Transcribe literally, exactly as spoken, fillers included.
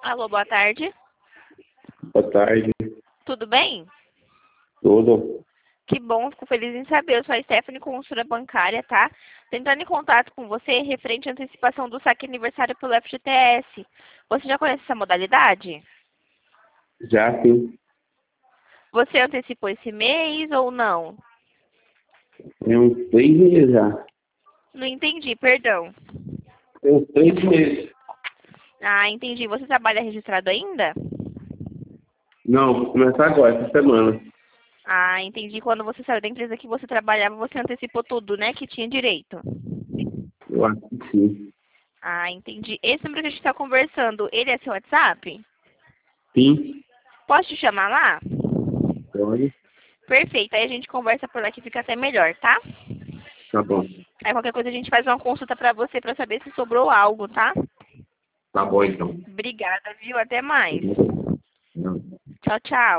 Alô, boa tarde. Boa tarde. Tudo bem? Tudo? Que bom, fico feliz em saber. Eu sou a Stephanie, consultora bancária, tá? Tentando em contato com você referente à antecipação do saque aniversário pelo F G T S. Você já conhece essa modalidade? Já sim. Você antecipou esse mês ou não? Tem uns três meses já. Não entendi, perdão. Tem uns três meses. Ah, entendi. Você trabalha registrado ainda? Não, vou começar agora, essa semana. Ah, entendi. Quando você saiu da empresa que você trabalhava, você antecipou tudo, né? Que tinha direito. Eu acho que sim. Ah, entendi. Esse número que a gente está conversando, ele é seu WhatsApp? Sim? Posso te chamar lá? Pode? Perfeito. Aí a gente conversa por lá que fica até melhor, tá? Tá bom. Aí qualquer coisa a gente faz uma consulta pra você pra saber se sobrou algo, tá? Tá bom então. Obrigada, viu? Até mais. Não. Tchau, tchau.